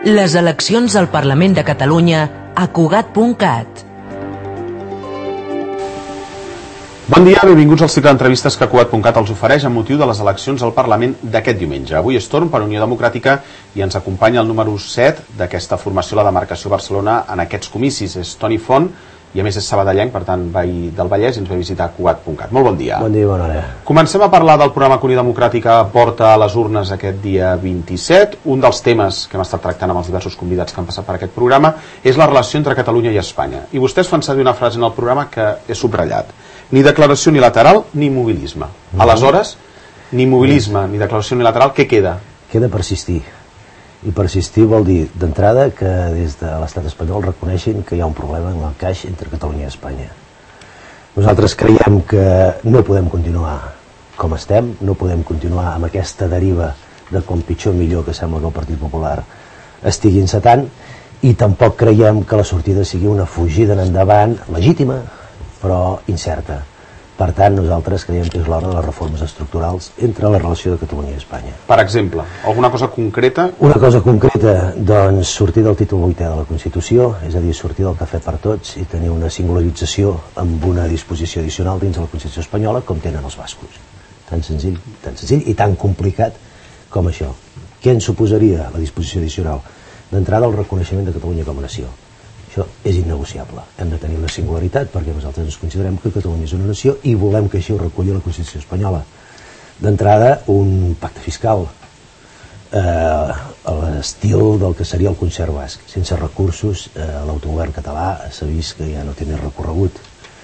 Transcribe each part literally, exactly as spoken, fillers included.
Les eleccions al Parlament de Catalunya a Cugat punt cat. Bon dia, benvinguts al cicle d'entrevistes que Cugat punt cat els ofereix amb motiu de les eleccions al Parlament d'aquest diumenge. Avui és torn per Unió Democràtica i ens acompanya el número set d'aquesta formació, la demarcació Barcelona, en aquests comicis. És Toni Font i a més és sabadellenc, per tant veí del Vallès, i ens ve a visitar Cugat punt cat. Molt bon dia. Bon dia, bona hora. Comencem a parlar del programa que Unió Democràtica porta a les urnes aquest dia vint-i-set. Un dels temes que hem estat tractant amb els diversos convidats que han passat per aquest programa és la relació entre Catalunya i Espanya. I vostès fan servir una frase en el programa que he subratllat. Ni declaració unilateral ni mobilisme. Mm. Aleshores, ni mobilisme ni declaració unilateral, què queda? Queda persistir. I persistir vol dir, d'entrada, que des de l'estat espanyol reconeixin que hi ha un problema en l'encaix entre Catalunya i Espanya. Nosaltres creiem que no podem continuar com estem, no podem continuar amb aquesta deriva de com pitjor millor que sembla que el Partit Popular estigui encetant, i tampoc creiem que la sortida sigui una fugida en endavant legítima, però incerta. Per tant, nosaltres creiem que és l'hora de les reformes estructurals entre la relació de Catalunya i Espanya. Per exemple, alguna cosa concreta? Una cosa concreta, doncs, sortir del títol vuitè de la Constitució, és a dir, sortir del cafè per tots i tenir una singularització amb una disposició addicional dins de la Constitució espanyola, com tenen els bascos. Tan senzill, tan senzill i tan complicat com això. Què ens suposaria la disposició addicional? D'entrada, el reconeixement de Catalunya com a nació. Això és innegociable. Hem de tenir una singularitat perquè nosaltres ens considerem que Catalunya és una nació i volem que així ho reculli la Constitució espanyola. D'entrada, un pacte fiscal eh, a l'estil del que seria el concert basc. Sense recursos, eh, l'autogovern català s'ha vist que ja no té més recorregut.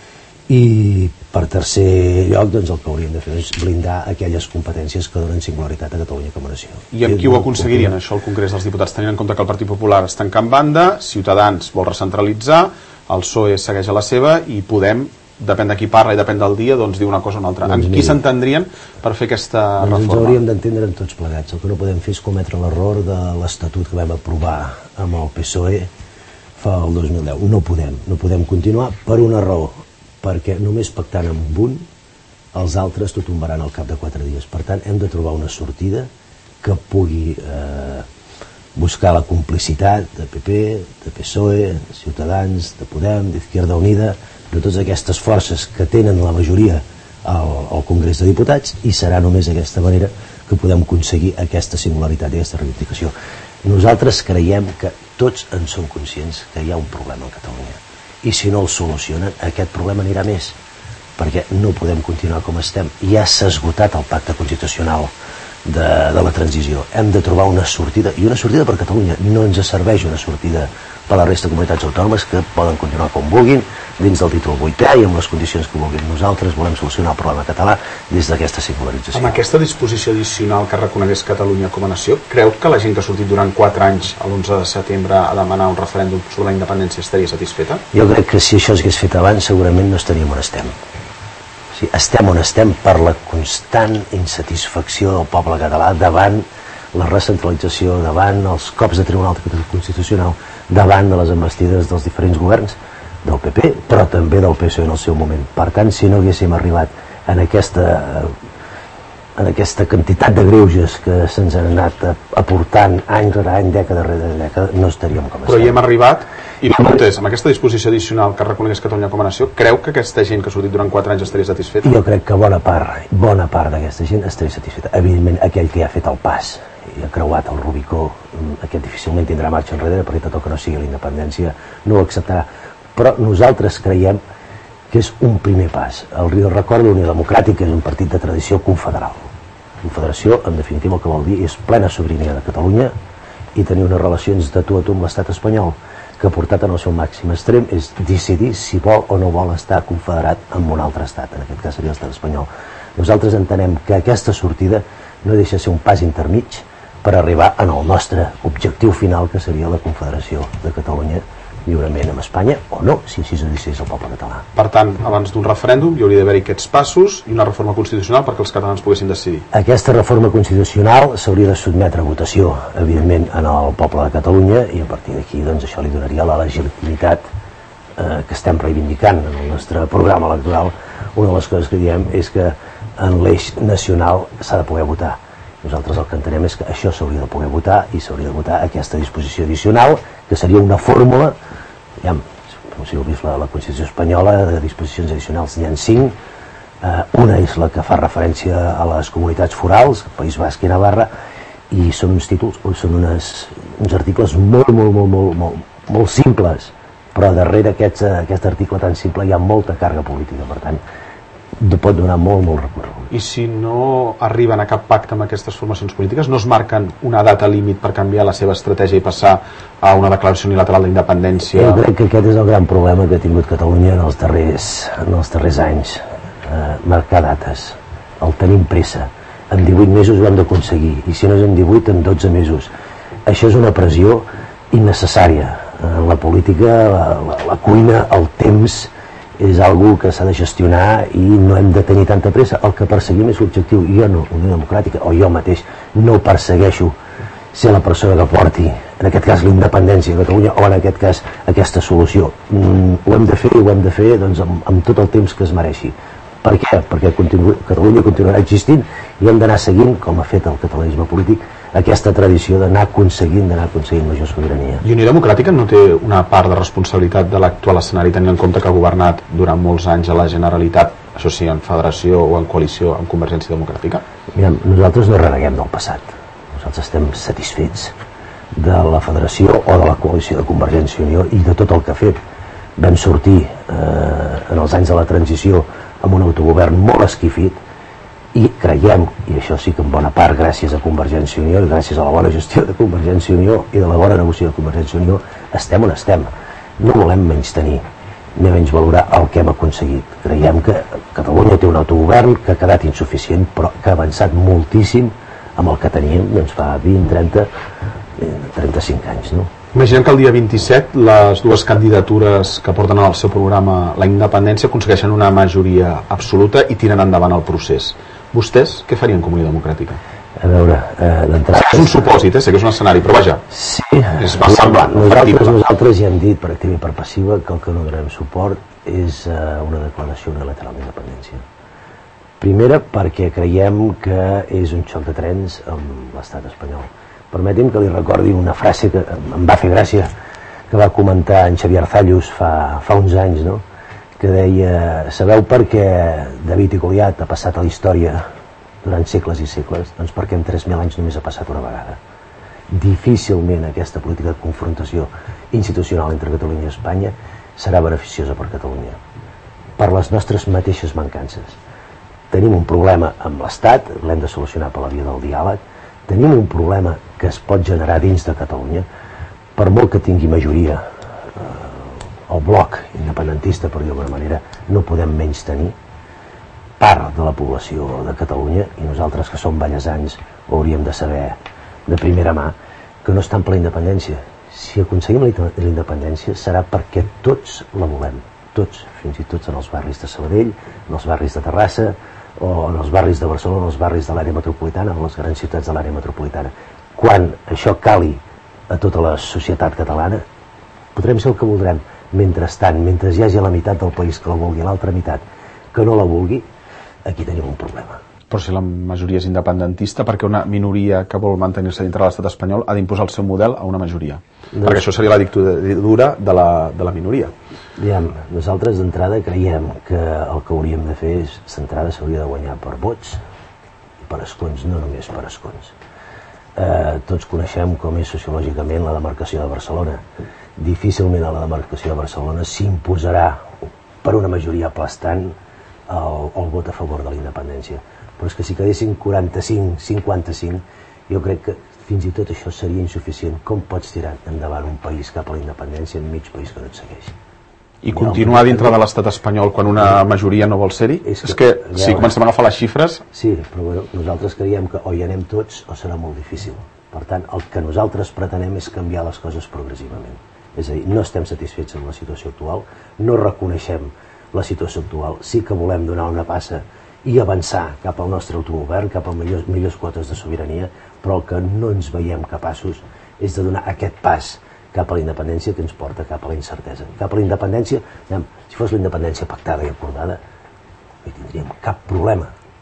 I per tercer lloc, doncs, el que hauríem de fer és blindar aquelles competències que donen singularitat a Catalunya com a nació. I amb qui ho aconseguirien, això, al Congrés dels Diputats, tenint en compte que el Partit Popular està en banda, Ciutadans vol recentralitzar, el P S O E segueix a la seva i Podem, depèn de qui parla i depèn del dia, doncs diu una cosa o una altra. Doncs amb qui s'entendrien per fer aquesta doncs reforma? Ens hauríem d'entendre en tots plegats. El que no podem fer és cometre l'error de l'Estatut que vam aprovar amb el P S O E fa el dos mil deu. No podem, no podem continuar per una raó, perquè només pactant amb un, els altres t'ho tombaran al cap de quatre dies. Per tant, hem de trobar una sortida que pugui eh, buscar la complicitat de P P, de P S O E, de Ciutadans, de Podem, d'Izquierda Unida, de totes aquestes forces que tenen la majoria al, al Congrés de Diputats, i serà només d'aquesta manera que podem aconseguir aquesta singularitat i aquesta reivindicació. Nosaltres creiem que tots en som conscients que hi ha un problema a Catalunya. I si no el solucionen, aquest problema anirà més, perquè no podem continuar com estem. Ja s'ha esgotat el pacte constitucional de, de la transició. Hem de trobar una sortida, i una sortida per Catalunya. No ens serveix una sortida per la resta de comunitats autònomes que poden continuar com vulguin, dins del títol vuitè i amb les condicions que vulguin. Nosaltres volem solucionar el problema català des d'aquesta singularització. Amb aquesta disposició addicional que reconegués Catalunya com a nació, creu que la gent que ha sortit durant quatre anys a l'onze de setembre a demanar un referèndum sobre la independència estaria satisfeta? Jo crec que si això s'hagués fet abans segurament no estaríem on estem. O sigui, estem on estem per la constant insatisfacció del poble català davant la recentralització, davant els cops de Tribunal Constitucional, davant de les embestides dels diferents governs del P P, però també del P S O E en el seu moment. Per tant, si no haguéssim arribat en aquesta, en aquesta quantitat de greuges que se'ns han anat aportant any rere any, dècada rere dècada, no estaríem com estem. Però hi hem arribat, i la pregunta és, amb aquesta disposició addicional que reconegués Catalunya com a nació, creu que aquesta gent que ha sortit durant quatre anys estaria satisfeta? Jo crec que bona part, bona part d'aquesta gent estaria satisfeta. Evidentment, aquell que ja ha fet el pas i ha creuat el Rubicó, aquest difícilment tindrà marxa enrere, perquè tot el que no sigui la independència no ho acceptarà. Però nosaltres creiem que és un primer pas. El record de Unió Democràtica és un partit de tradició confederal. Confederació, en definitiva, el que vol dir és plena sobirania de Catalunya i tenir unes relacions de tu a tu amb l'estat espanyol, que ha portat en el seu màxim extrem és decidir si vol o no vol estar confederat amb un altre estat, en aquest cas seria l'estat espanyol. Nosaltres entenem que aquesta sortida no deixa de ser un pas intermig per arribar en el nostre objectiu final, que seria la confederació de Catalunya lliurement amb Espanya, o no, si així ho decidís el poble català. Per tant, abans d'un referèndum hi hauria d'haver aquests passos i una reforma constitucional perquè els catalans poguessin decidir. Aquesta reforma constitucional s'hauria de sotmetre a votació, evidentment, en el poble de Catalunya, i a partir d'aquí, doncs, això li donaria la legitimitat eh, que estem reivindicant en el nostre programa electoral. Una de les coses que diem és que en l'eix nacional s'ha de poder votar, Nosaltres el que entenem és que això s'hauria de poder votar i s'hauria de votar aquesta disposició addicional, que seria una fórmula, ja, si heu vist la, la Constitució espanyola, de disposicions addicionals n'hi ha cinc, eh, una és la que fa referència a les comunitats forals, País Basc i Navarra, i són uns títols, són unes, uns articles molt, molt, molt, molt, molt, molt simples, però darrere aquest, aquest article tan simple hi ha molta càrrega política, per tant, pot donar molt, molt recorregut. I si no arriben a cap pacte amb aquestes formacions polítiques, no es marquen una data límit per canviar la seva estratègia i passar a una declaració unilateral d'independència? Jo crec que aquest és el gran problema que ha tingut Catalunya en els darrers, en els darrers anys. Eh, marcar dates. El tenim pressa. En divuit mesos ho hem d'aconseguir, i si no és en divuit, en dotze mesos. Això és una pressió innecessària. En la política, la, la, la cuina, el temps, és algo que s'ha de gestionar i no hem de tenir tanta pressa. El que perseguim és l'objectiu. Jo no, Unió Democràtica, o jo mateix, no persegueixo ser la persona que porti, en aquest cas, la independència de Catalunya, o en aquest cas, aquesta solució. Mm, ho hem de fer i ho hem de fer doncs, amb, amb tot el temps que es mereixi. Per què? Perquè continu... Catalunya continuarà existint i hem d'anar seguint, com ha fet el catalanisme polític, aquesta tradició d'anar aconseguint, d'anar aconseguint major sobirania. I Unió Democràtica no té una part de responsabilitat de l'actual escenari, tenint en compte que ha governat durant molts anys a la Generalitat, això sí, en federació o en coalició amb Convergència Democràtica? Mira, nosaltres no reneguem del passat. Nosaltres estem satisfets de la federació o de la coalició de Convergència i Unió i de tot el que ha fet. Vam sortir eh, en els anys de la transició amb un autogovern molt esquifit i creiem, i això sí que en bona part gràcies a Convergència i Unió i gràcies a la bona gestió de Convergència i Unió i de la bona negociació de Convergència i Unió, estem on estem. No volem menys tenir ni menys valorar el que hem aconseguit. Creiem que Catalunya té un autogovern que ha quedat insuficient, però que ha avançat moltíssim amb el que teníem doncs, fa vint, trenta, trenta-cinc anys, no? Imaginem que el dia vint-i-set les dues candidatures que porten al seu programa la independència aconsegueixen una majoria absoluta i tiren endavant el procés. Vostès què farien com Unió Democràtica? A veure, eh, d'entrada... És un supòsit, eh? Sé que és un escenari, però vaja, sí, és semblant. Nosaltres, nosaltres ja hem dit per activa i per passiva que el que no donarem suport és eh, una declaració unilateral d'independència. Primera, perquè creiem que és un xoc de trens amb l'estat espanyol. Permeti'm que li recordi una frase que em va fer gràcia, que va comentar en Xavier Arzallus fa, fa uns anys, no? Que deia, sabeu per què David i Goliat ha passat a la història durant segles i segles? Doncs perquè en tres mil anys només ha passat una vegada. Difícilment aquesta política de confrontació institucional entre Catalunya i Espanya serà beneficiosa per Catalunya, per les nostres mateixes mancances. Tenim un problema amb l'Estat, l'hem de solucionar per la via del diàleg. Tenim un problema que es pot generar dins de Catalunya, per molt que tingui majoria eh, el bloc independentista, per dir d'alguna manera, no podem menys tenir part de la població de Catalunya, i nosaltres que som ballesans ho hauríem de saber de primera mà, que no estan per la independència. Si aconseguim la independència serà perquè tots la volem, tots, fins i tot en els barris de Sabadell, en els barris de Terrassa, o en els barris de Barcelona, en els barris de l'àrea metropolitana, en les grans ciutats de l'àrea metropolitana. Quan això cali a tota la societat catalana, podrem ser el que voldrem. Mentrestant, mentre hi hagi la meitat del país que la vulgui, l'altra meitat que no la vulgui, aquí tenim un problema. Però si la majoria és independentista, perquè una minoria que vol mantenir-se dintre de l'estat espanyol ha d'imposar el seu model a una majoria? Doncs... Perquè això seria la dictadura de la, de la minoria. Diem, nosaltres d'entrada creiem que el que hauríem de fer és, d'entrada s'hauria de guanyar per vots i per escons, no només per escons. Eh, tots coneixem com és sociològicament la demarcació de Barcelona. Difícilment a la demarcació de Barcelona s'imposarà per una majoria aplastant el, el vot a favor de la independència. Però és que si quedessin quaranta-cinc cinquanta-cinc, jo crec que fins i tot això seria insuficient. Com pots tirar endavant un país cap a la independència en mig país que no et segueix? I continuar dintre de l'estat espanyol quan una majoria no vol ser-hi? És que, és que si sí, comencem a agafar les xifres... Sí, però bueno, nosaltres creiem que o hi anem tots o serà molt difícil. Per tant, el que nosaltres pretenem és canviar les coses progressivament. És a dir, no estem satisfets amb la situació actual, no reconeixem la situació actual, sí que volem donar una passa i avançar cap al nostre autogovern, cap a millors, millors quotes de sobirania, però el que no ens veiem capaços és de donar aquest pas cap a la independència que ens porta cap a la incertesa. Cap a la independència, ja, si fos la independència pactada i acordada, no hi tindríem cap problema. El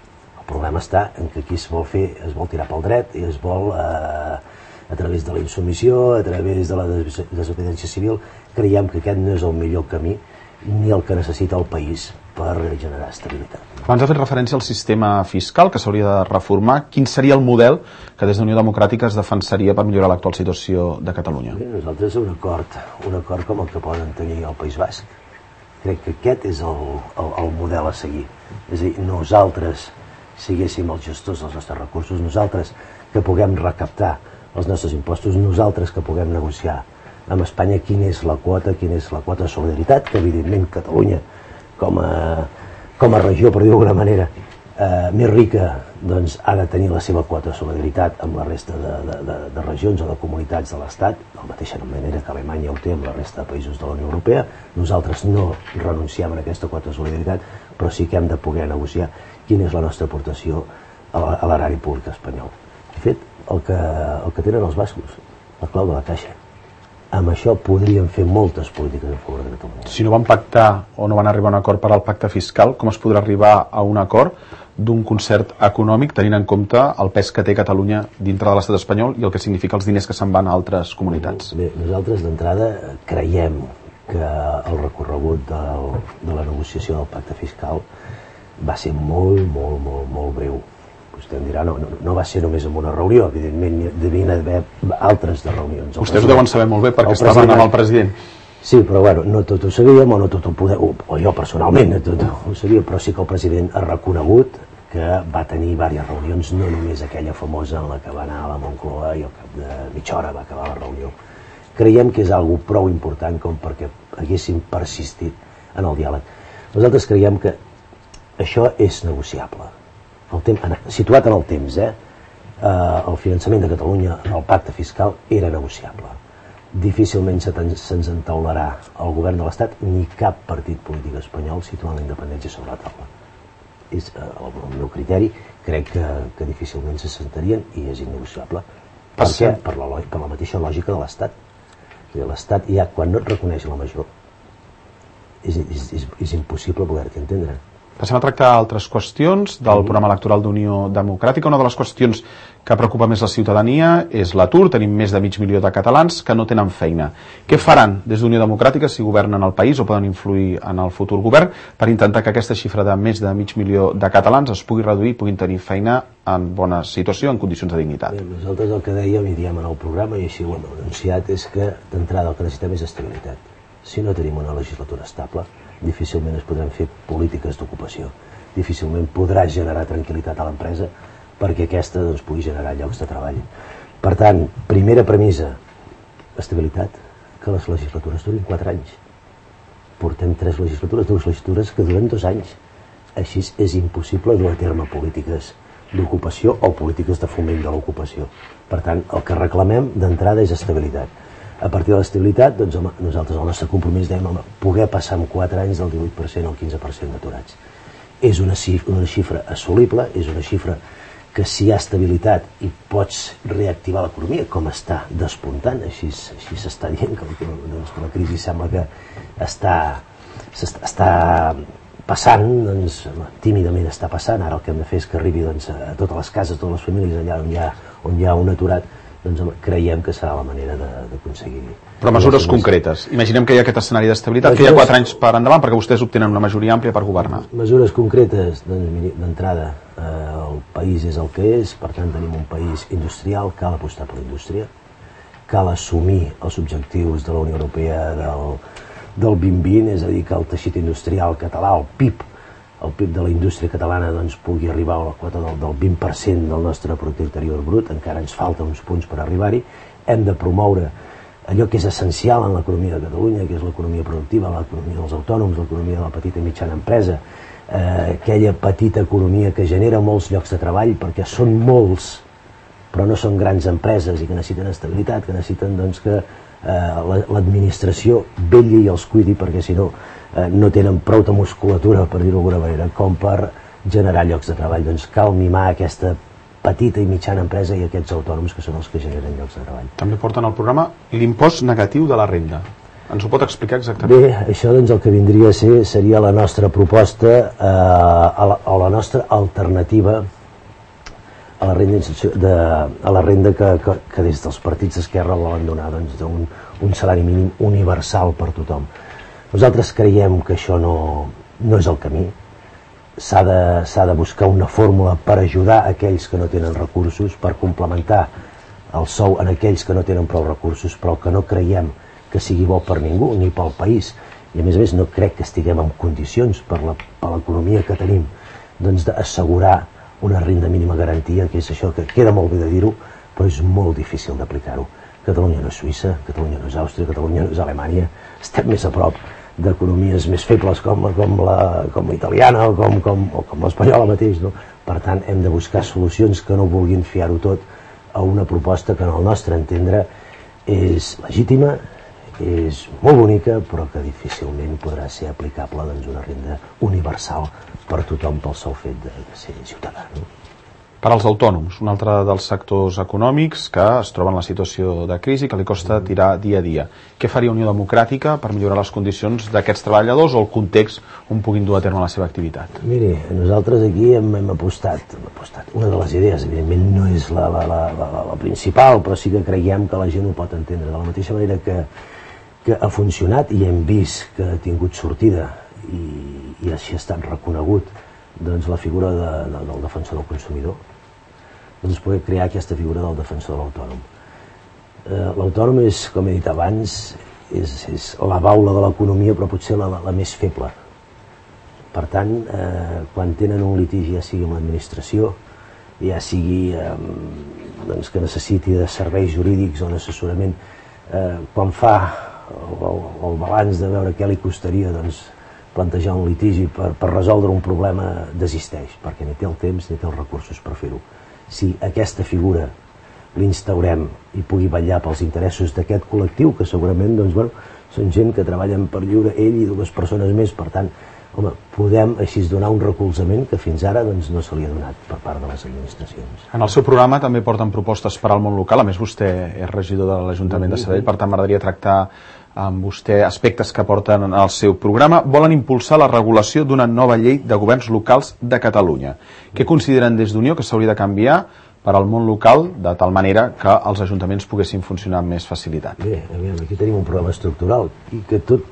problema està en que aquí es vol fer, es vol tirar pel dret i es vol, eh, a través de la insubmissió, a través de la des desobediència civil, creiem que aquest no és el millor camí ni el que necessita el país per generar estabilitat. Abans ha fet referència al sistema fiscal que s'hauria de reformar. Quin seria el model que des d'Unió Democràtica es defensaria per millorar l'actual situació de Catalunya? Bé, nosaltres un acord, un acord com el que poden tenir al País Basc. Crec que aquest és el, el, el model a seguir. És a dir, nosaltres siguéssim els gestors dels nostres recursos, nosaltres que puguem recaptar els nostres impostos, nosaltres que puguem negociar amb Espanya quina és la quota, quina és la quota de solidaritat, que evidentment Catalunya com a, com a regió, per dir-ho d'alguna manera, eh, més rica, doncs ha de tenir la seva quota de solidaritat amb la resta de, de, de, de regions o de comunitats de l'Estat, de la mateixa manera que Alemanya ho té amb la resta de països de la Unió Europea. Nosaltres no renunciem a aquesta quota de solidaritat, però sí que hem de poder negociar quina és la nostra aportació a l'erari públic espanyol. De fet, el que, el que tenen els bascos, la clau de la caixa. Amb això podríem fer moltes polítiques a favor de Catalunya. Si no van pactar o no van arribar a un acord per al pacte fiscal, com es podrà arribar a un acord d'un concert econòmic tenint en compte el pes que té Catalunya dintre de l'estat espanyol i el que significa els diners que se'n van a altres comunitats? Bé, nosaltres d'entrada creiem que el recorregut del, de la negociació del pacte fiscal va ser molt, molt, molt, molt breu. Vostè em dirà, no, no, no va ser només en una reunió, evidentment devien haver altres de reunions. Vostès ho deuen saber molt bé perquè estaven amb el president. Sí, però bueno, no tot ho sabíem o no tot ho podem, o, o jo personalment no tot ho sabia, però sí que el president ha reconegut que va tenir diverses reunions, no només aquella famosa en la que va anar a la Moncloa i al cap de mitja hora va acabar la reunió. Creiem que és algo prou important com perquè haguéssim persistit en el diàleg. Nosaltres creiem que això és negociable. El temps, situat en el temps, eh? Eh, el finançament de Catalunya, el pacte fiscal, era negociable. Difícilment se'ns entaularà el govern de l'Estat ni cap partit polític espanyol situant la independència sobre la taula. És eh, el meu criteri, crec que, que difícilment se sentarien i és innegociable. Per què? Per la, per la mateixa lògica de l'Estat. L'Estat ja, quan no et reconeix la major, és, és, és, és impossible poder-t'hi entendre. Passem a tractar altres qüestions del programa electoral d'Unió Democràtica. Una de les qüestions que preocupa més la ciutadania és l'atur. Tenim més de mig milió de catalans que no tenen feina. Què faran des d'Unió Democràtica si governen el país o poden influir en el futur govern per intentar que aquesta xifra de més de mig milió de catalans es pugui reduir i puguin tenir feina en bona situació, en condicions de dignitat? Bé, nosaltres el que dèiem i diem en el programa, i així ho hem anunciat, és que d'entrada el que necessitem és estabilitat. Si no tenim una legislatura estable, difícilment es podran fer polítiques d'ocupació, difícilment podrà generar tranquil·litat a l'empresa perquè aquesta doncs, pugui generar llocs de treball. Per tant, primera premissa, estabilitat, que les legislatures durin quatre anys. Portem tres legislatures, dues legislatures que duren dos anys. Així és impossible dur a terme polítiques d'ocupació o polítiques de foment de l'ocupació. Per tant, el que reclamem d'entrada és estabilitat. A partir de l'estabilitat, doncs, home, nosaltres el nostre compromís dèiem, home, poder passar en quatre anys del divuit per cent al quinze per cent d'aturats. És una xifra, una xifra assolible, és una xifra que si hi ha estabilitat i pots reactivar l'economia, com està despuntant, així s'està dient, que, doncs, que la crisi sembla que està, està passant, doncs, tímidament està passant, ara el que hem de fer és que arribi doncs, a totes les cases, a totes les famílies, allà on hi ha, on hi ha un aturat, doncs creiem que serà la manera d'aconseguir. Però mesures concretes. Imaginem que hi ha aquest escenari d'estabilitat, que hi ha quatre anys per endavant, perquè vostès obtenen una majoria àmplia per governar. Mesures concretes, doncs, d'entrada, eh, el país és el que és, per tant tenim un país industrial, cal apostar per la indústria, cal assumir els objectius de la Unió Europea del, del vint vint, és a dir, que el teixit industrial català, el P I B, el P I B de la indústria catalana doncs, pugui arribar a la quota del, del vint per cent del nostre producte interior brut, encara ens falta uns punts per arribar-hi. Hem de promoure allò que és essencial en l'economia de Catalunya, que és l'economia productiva, l'economia dels autònoms, l'economia de la petita i mitjana empresa, eh, aquella petita economia que genera molts llocs de treball, perquè són molts, però no són grans empreses i que necessiten estabilitat, que necessiten doncs, que eh, l'administració vetlli i els cuidi, perquè si no Eh, no tenen prou de musculatura, per dir-ho d'alguna manera, com per generar llocs de treball. Doncs cal mimar aquesta petita i mitjana empresa i aquests autònoms que són els que generen llocs de treball. També porten al programa l'impost negatiu de la renda. Ens ho pot explicar exactament? Bé, això doncs el que vindria a ser seria la nostra proposta eh, a, la, a la nostra alternativa a la renda, de, a la renda que, que, que des dels partits d'esquerra volen donar, doncs, un, un salari mínim universal per tothom. Nosaltres creiem que això no, no és el camí. S'ha de, s'ha de buscar una fórmula per ajudar aquells que no tenen recursos, per complementar el sou en aquells que no tenen prou recursos, però que no creiem que sigui bo per ningú ni pel país. I a més a més no crec que estiguem en condicions per la, per l'economia que tenim, doncs, d'assegurar una renda mínima garantia, que és això que queda molt bé de dir-ho, però és molt difícil d'aplicar-ho. Catalunya no és Suïssa, Catalunya no és Àustria, Catalunya no és Alemanya, estem més a prop d'economies més febles com, com, la, com l'italiana o com, com, o com l'espanyola mateix, no? Per tant, hem de buscar solucions que no vulguin fiar-ho tot a una proposta que, en el nostre entendre, és legítima, és molt bonica, però que difícilment podrà ser aplicable, doncs, una renda universal per tothom pel sol fet de, de ser ciutadà. No? Per als autònoms, un altre dels sectors econòmics que es troba en la situació de crisi, que li costa tirar dia a dia. Què faria Unió Democràtica per millorar les condicions d'aquests treballadors o el context on puguin dur a terme la seva activitat? Miri, nosaltres aquí hem, hem, apostat, hem apostat. Una de les idees, evidentment, no és la, la, la, la, la principal, però sí que creiem que la gent ho pot entendre. De la mateixa manera que, que ha funcionat i hem vist que ha tingut sortida i, i així ha estat reconegut, doncs, la figura de, de, del defensor del consumidor, doncs poder crear aquesta figura del defensor de l'autònom. Eh, l'autònom és, com he dit abans, és, és la baula de l'economia, però potser la, la més feble. Per tant, eh, quan tenen un litigi, ja sigui amb l'administració, ja sigui eh, doncs, que necessiti de serveis jurídics o d'assessorament, eh, quan fa el, el, el balanç de veure què li costaria, doncs, plantejar un litigi per, per resoldre un problema, desisteix, perquè ni té el temps ni té els recursos per fer-ho. Si aquesta figura l'instaurem i pugui vetllar pels interessos d'aquest col·lectiu, que segurament, doncs, bueno, són gent que treballen per lliure, ell i dues persones més, per tant, home, podem així donar un recolzament que fins ara, doncs, no se li ha donat per part de les administracions. En el seu programa també porten propostes per al món local, a més vostè és regidor de l'Ajuntament de Sabadell, per tant m'agradaria tractar amb vostè aspectes que porten al seu programa. Volen impulsar la regulació d'una nova llei de governs locals de Catalunya. Què consideren des d'Unió que s'hauria de canviar per al món local, de tal manera que els ajuntaments poguessin funcionar amb més facilitat? Bé, aviam, aquí tenim un problema estructural i que tot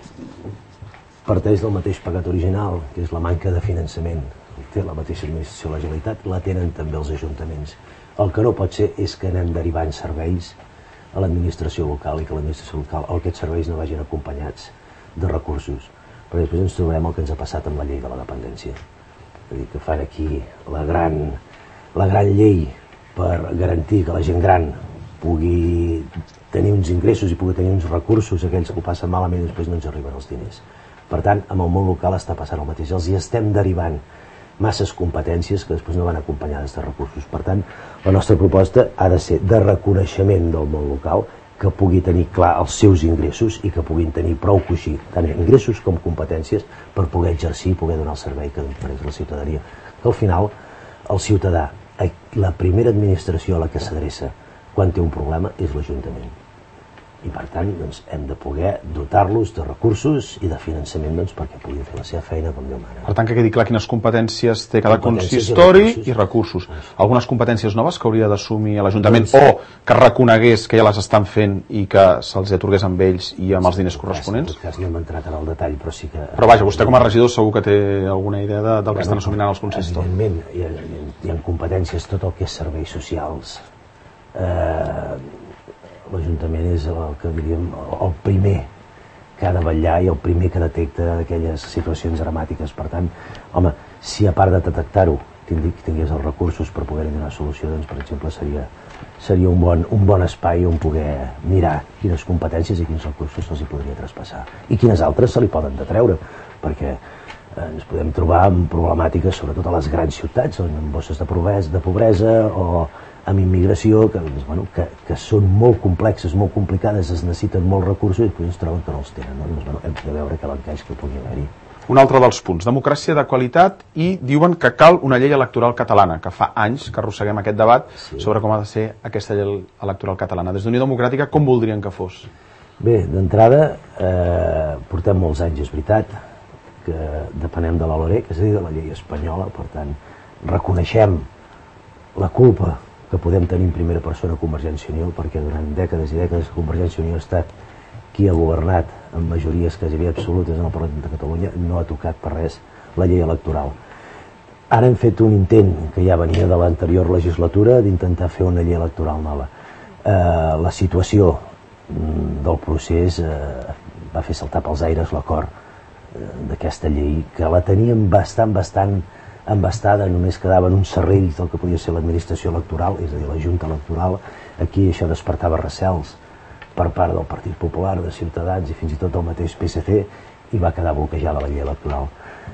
parteix del mateix pecat original, que és la manca de finançament. Té la mateixa administració, la Generalitat, la tenen també els ajuntaments. El que no pot ser és que anem derivant serveis a l'administració local i que l'administració local o aquests serveis no vagin acompanyats de recursos, perquè després ens trobarem el que ens ha passat amb la llei de la dependència. És a dir, que fan aquí la gran, la gran llei per garantir que la gent gran pugui tenir uns ingressos i pugui tenir uns recursos, aquells que ho passen malament i després no ens arriben els diners. Per tant, amb el món local està passant el mateix. Els hi estem derivant masses competències que després no van acompanyades de recursos. Per tant, la nostra proposta ha de ser de reconeixement del món local, que pugui tenir clar els seus ingressos i que puguin tenir prou coixí, tant ingressos com competències, per poder exercir i poder donar el servei que mereix la ciutadania. Que al final, el ciutadà, la primera administració a la que s'adreça quan té un problema és l'Ajuntament. I per tant, doncs, hem de poder dotar-los de recursos i de finançament, doncs, perquè puguin fer la seva feina com Déu mana. Per tant, que quedi clar quines competències té cada consistori i recursos. Algunes competències noves que hauria d'assumir l'Ajuntament o que reconegués que ja les estan fent i que se'ls atorgués amb ells i amb els diners corresponents? En tot cas no hem entrat en el detall, però sí que... Però vaja, vostè com a regidor segur que té alguna idea de, del que estan assumint els consistoris. Evidentment, hi ha, hi ha competències, tot el que és serveis socials. Eh... L'Ajuntament és el que diríem el primer que ha de vetllar i el primer que detecta aquelles situacions dramàtiques. Per tant, home, si a part de detectar-ho tingués els recursos per poder donar solució, doncs, per exemple, seria, seria un, bon, un bon espai on poder mirar quines competències i quins recursos se'ls hi podria traspassar i quines altres se li poden detreure, perquè eh, ens podem trobar amb problemàtiques, sobretot a les grans ciutats, on amb bosses de pobresa, de pobresa o amb immigració, que, bueno, que, que són molt complexes, molt complicades, es necessiten molts recursos i després ens troben que no els tenen. No? Doncs, bueno, hem de veure que l'encaix que pugui haver-hi. Un altre dels punts, democràcia de qualitat, i diuen que cal una llei electoral catalana, que fa anys que arrosseguem aquest debat sí. sobre com ha de ser aquesta llei electoral catalana. Des d'Unió Democràtica, com voldrien que fos? Bé, d'entrada, eh, portem molts anys, és veritat, que depenem de la LOREC, és a dir, de la llei espanyola, per tant, reconeixem la culpa que podem tenir en primera persona Convergència i Unió, perquè durant dècades i dècades Convergència i Unió ha estat qui ha governat amb majories quasi absolutes en el Parlament de Catalunya, no ha tocat per res la llei electoral. Ara hem fet un intent que ja venia de l'anterior legislatura d'intentar fer una llei electoral nova. Eh, la situació del procés eh, va fer saltar pels aires l'acord eh, d'aquesta llei, que la teníem bastant, bastant embastada, només quedaven uns serrells del que podia ser l'administració electoral, és a dir, la Junta Electoral. Aquí això despertava recels per part del Partit Popular, de Ciutadans i fins i tot del mateix P S C, i va quedar bloquejada la llei electoral.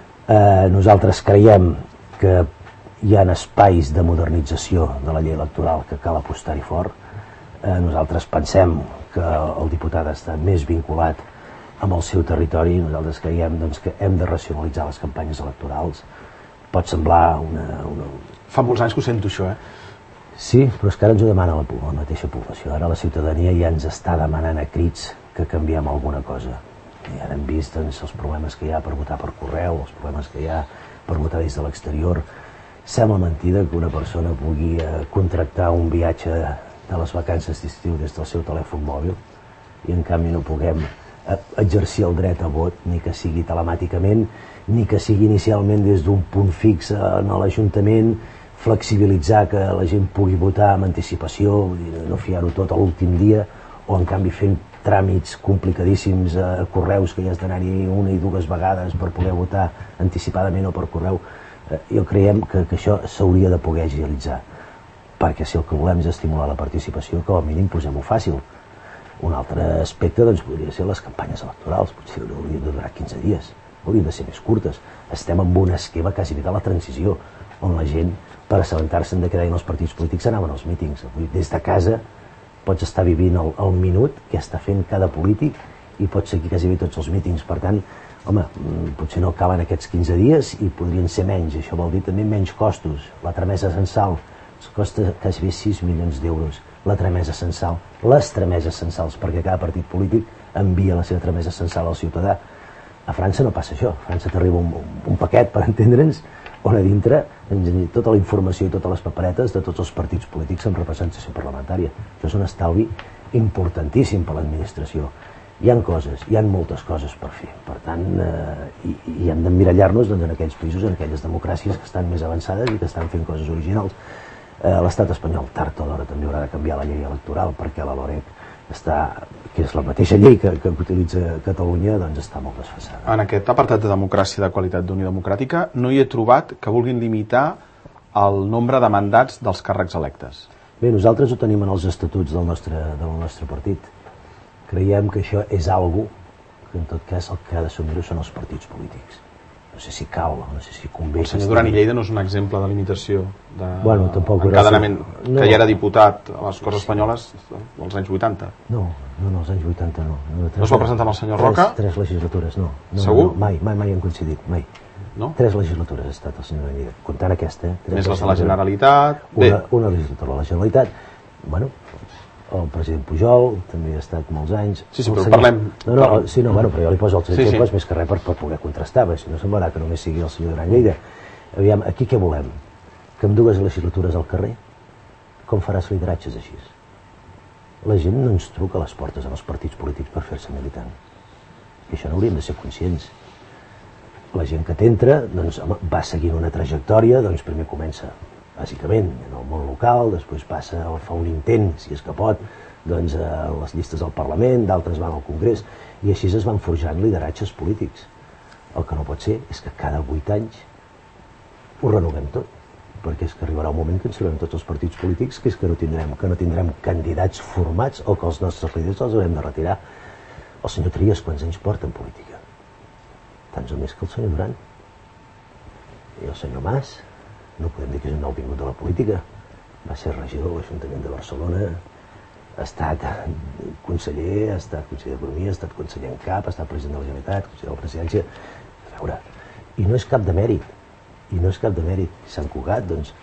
Eh, nosaltres creiem que hi ha espais de modernització de la llei electoral que cal apostar-hi fort. Eh, nosaltres pensem que el diputat ha estat més vinculat amb el seu territori. Nosaltres creiem doncs, que hem de racionalitzar les campanyes electorals. Pot semblar una, una... Fa molts anys que ho sento, això, eh? Sí, però és que ara ens ho demana la, la mateixa població. Ara la ciutadania ja ens està demanant a crits que canviem alguna cosa. I ara hem vist doncs, els problemes que hi ha per votar per correu, els problemes que hi ha per votar des de l'exterior. Sembla mentida que una persona pugui eh, contractar un viatge de les vacances d'estiu des del seu telèfon mòbil i en canvi no puguem eh, exercir el dret a vot, ni que sigui telemàticament, ni que sigui inicialment des d'un punt fix en l'Ajuntament, flexibilitzar que la gent pugui votar amb anticipació, no fiar-ho tot a l'últim dia, o en canvi fent tràmits complicadíssims a correus que hi has d'anar-hi una i dues vegades per poder votar anticipadament o per correu. Eh, jo creiem que, que això s'hauria de poder agilitzar, perquè si el que volem és estimular la participació, com a mínim posem-ho fàcil. Un altre aspecte doncs, podria ser les campanyes electorals, potser haurien de durar quinze dies, haurien de ser més curtes. Estem en un esquema quasi de la transició, on la gent, per assabentar-se'n de què deien els partits polítics, anaven als mítings. Avui, des de casa, pots estar vivint el, el minut que està fent cada polític i pots seguir quasi bé tots els mítings. Per tant, home, potser no acaben aquests quinze dies i podrien ser menys. Això vol dir també menys costos. La tramesa censal costa quasi bé sis milions d'euros. La tramesa censal, les trameses censals, perquè cada partit polític envia la seva tramesa censal al ciutadà. A França no passa això. A França t'arriba un, un paquet, per entendre'ns, on a dintre tota la informació i totes les paperetes de tots els partits polítics amb representació parlamentària. Això és un estalvi importantíssim per l'administració. Hi han coses, hi han moltes coses per fer. Per tant, eh, i, i hem d'emmirallar-nos doncs, en aquells països, en aquelles democràcies que estan més avançades i que estan fent coses originals. Eh, L'estat espanyol, tard o d'hora, també haurà de canviar la llei electoral, perquè la LOREC està, que és la mateixa llei que, que utilitza Catalunya, doncs està molt desfasada. En aquest apartat de democràcia de qualitat d'Unió Democràtica no hi he trobat que vulguin limitar el nombre de mandats dels càrrecs electes. Bé, nosaltres ho tenim en els estatuts del nostre, del nostre partit. Creiem que això és algo que en tot cas el que ha d'assumir-ho són els partits polítics. No sé si cal, no sé si convé... El senyor Duran i Lleida no és un exemple de limitació de bueno, tampoc encadenament, no. Que ja era diputat a les Corts Espanyoles als anys vuitanta. No, no, no, als anys vuitanta no. No, no es va presentar amb el senyor Roca? Tres, tres legislatures, no. no Segur? No, mai, mai, mai han coincidit, mai. No? Tres legislatures ha estat el senyor Duran i Lleida, comptant aquesta. Eh? Més les de la Generalitat... Una, una legislatura a la Generalitat. Bueno, el president Pujol també ha estat molts anys. Sí, sí, però senyor... parlem... No, no, sí, no, bueno, però jo li poso els exemples sí, sí. més que res per, per poder contrastar, perquè si no semblarà que només sigui el senyor Duran i Lleida. Aviam, aquí què volem? Que amb dues legislatures al carrer, com faràs lideratges així? La gent no ens truca a les portes en els partits polítics per fer-se militant. I això no hauríem de ser conscients. La gent que t'entra, doncs, home, va seguint una trajectòria, doncs primer comença bàsicament en el món local, després passa, fa un intent, si és que pot, doncs a les llistes al Parlament, d'altres van al Congrés, i així es van forjant lideratges polítics. El que no pot ser és que cada vuit anys ho renovem tot, perquè és que arribarà un moment que ens trobem tots els partits polítics que és que no tindrem, que no tindrem candidats formats o que els nostres líders els haurem de retirar. El senyor Trias quants anys porta en política? Tants o més que el senyor Duran. I el senyor Mas, no podem dir que és un nouvingut de la política, va ser regidor de l'Ajuntament de Barcelona, ha estat conseller, ha estat conseller d'Economia, ha estat conseller en cap, ha estat president de la Generalitat, conseller de la Presidència. A veure, i no és cap de mèrit, i no és cap de mèrit. Sant Cugat, doncs,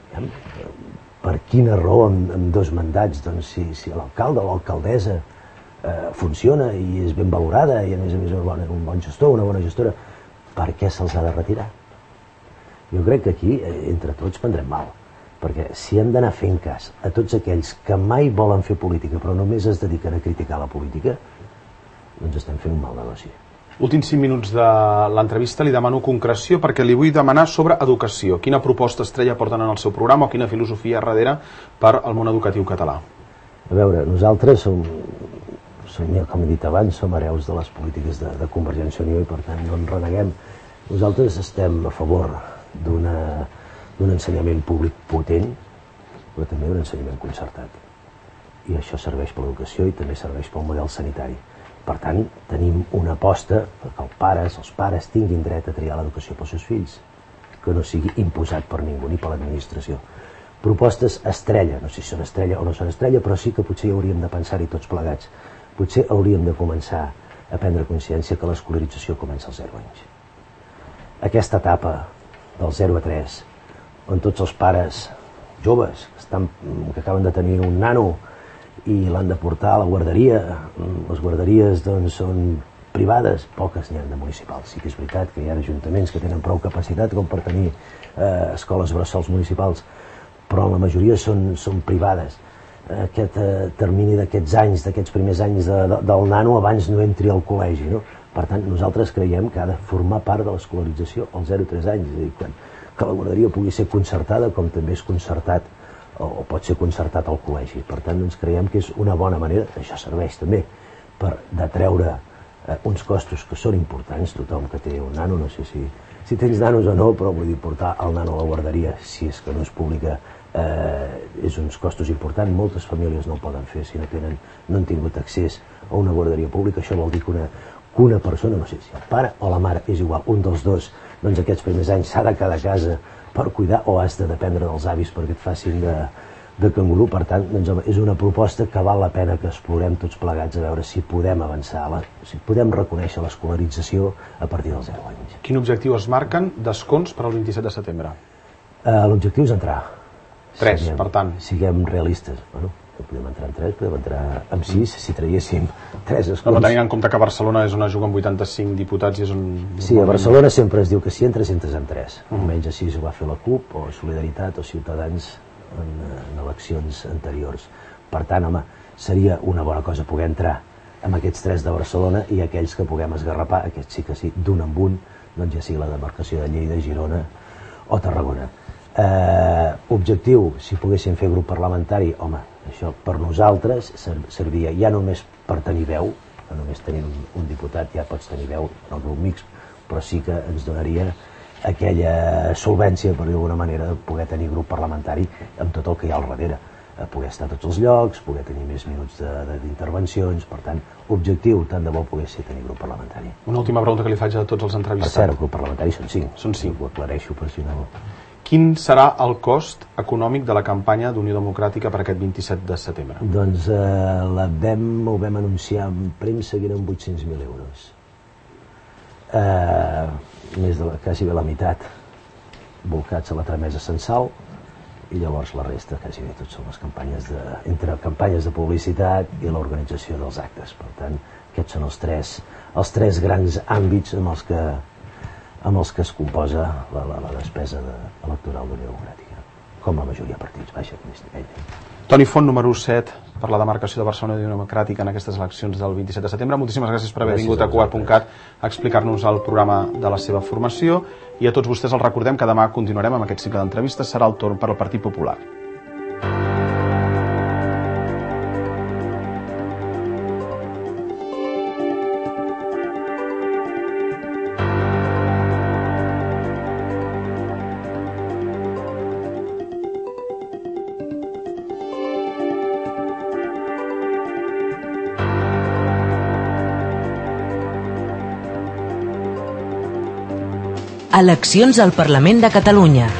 per quina raó amb, amb dos mandats, doncs, si, si l'alcalde o l'alcaldessa eh, funciona i és ben valorada i a més a més un bon, un bon gestor, una bona gestora, per què se'ls ha de retirar? Jo crec que aquí, entre tots, prendrem mal. perquè si hem d'anar fent cas a tots aquells que mai volen fer política però només es dediquen a criticar la política, doncs estem fent un mal negoci. Últims cinc minuts de l'entrevista li demano concreció perquè li vull demanar sobre educació. Quina proposta estrella porten en el seu programa o quina filosofia darrere per al món educatiu català? A veure, nosaltres som, som, com he dit abans, som hereus de les polítiques de, de Convergència i Unió i per tant no en reneguem. Nosaltres estem a favor d'un ensenyament públic potent, però també d'un ensenyament concertat. I això serveix per l'educació i també serveix pel model sanitari. Per tant, tenim una aposta perquè els pares, els pares tinguin dret a triar l'educació pels seus fills, que no sigui imposat per ningú ni per l'administració. Propostes estrella, no sé si són estrella o no són estrella, però sí que potser hauríem de pensar-hi tots plegats. Potser hauríem de començar a prendre consciència que l'escolarització comença als zero anys. Aquesta etapa del zero a tres, on tots els pares joves que, estan, que acaben de tenir un nano i l'han de portar a la guarderia, les guarderies doncs, són privades, poques n'hi ha de municipals. Sí que és veritat que hi ha ajuntaments que tenen prou capacitat com per tenir eh, escoles bressols municipals, però la majoria són, són privades. Aquest eh, termini d'aquests anys, d'aquests primers anys de, de, del nano abans no entri al col·legi, no? Per tant, nosaltres creiem que ha de formar part de l'escolarització als zero a tres anys, és a dir, quan, que la guarderia pugui ser concertada com també és concertat o, o pot ser concertat al col·legi. Per tant, doncs, creiem que és una bona manera, això serveix també per detreure eh, uns costos que són importants, tothom que té un nano, no sé si, si tens nanos o no, però vull dir, portar el nano a la guarderia, si és que no és pública, Eh, és uns costos importants. Moltes famílies no ho poden fer si no tenen, no han tingut accés a una guarderia pública. Això vol dir que una, que una persona, no sé si el pare o la mare, és igual, un dels dos, doncs aquests primers anys s'ha de quedar a casa per cuidar o has de dependre dels avis perquè et facin de, de canguru. Per tant, doncs, home, és una proposta que val la pena que explorem tots plegats a veure si podem avançar, la, si podem reconèixer l'escolarització a partir dels zero anys. Quin objectiu es marquen d'escons per al vint-i-set de setembre? Eh, L'objectiu és entrar. Tres, siguem, per tant. Siguem realistes. Bueno, podem entrar en tres, podem entrar en sis, si traguéssim tres escons. Però tenint en compte que Barcelona és on es juguen vuitanta-cinc diputats i és on... Sí, a Barcelona sempre es diu que si entres, entres en tres. Mm. Almenys així ho va fer la CUP, o Solidaritat, o Ciutadans en, en eleccions anteriors. Per tant, home, seria una bona cosa poder entrar amb aquests tres de Barcelona i aquells que puguem esgarrapar, aquests sí que sí, d'un en un, doncs ja sigui la demarcació de Lleida, Girona o Tarragona. Eh, objectiu, si poguéssim fer grup parlamentari, home, això per nosaltres serviria ja només per tenir veu, no només tenir un, un diputat, ja pots tenir veu en el grup mixt, però sí que ens donaria aquella solvència, per dir d'alguna manera, de poder tenir grup parlamentari amb tot el que hi ha al darrere, eh, poder estar a tots els llocs, poder tenir més minuts d'intervencions. Per tant, objectiu, tant de bo pogués ser tenir grup parlamentari. Una última pregunta que li faig a tots els entrevistats. Per cert, el grup parlamentari són cinc. Són cinc. Ho aclareixo per si no... Quin serà el cost econòmic de la campanya d'Unió Democràtica per aquest vint-i-set de setembre? Doncs eh, la vam, ho vam anunciar en premsa que eren vuit-cents mil euros. Eh, més de la, quasi bé la meitat volcats a la tramesa censal i llavors la resta quasi bé tot són les campanyes de, entre campanyes de publicitat i l'organització dels actes. Per tant, aquests són els tres, els tres grans àmbits amb els que amb els que es composa la, la, la despesa de, electoral d'Unió Democràtica, com la majoria de partits. Baixa, ella. Toni Font, número set, per la demarcació de Barcelona i Unió Democràtica en aquestes eleccions del vint-i-set de setembre. Moltíssimes gràcies per haver gràcies vingut a Cugat punt cat a explicar-nos el programa de la seva formació, i a tots vostès els recordem que demà continuarem amb aquest cicle d'entrevistes. Serà el torn per al Partit Popular. Eleccions al Parlament de Catalunya.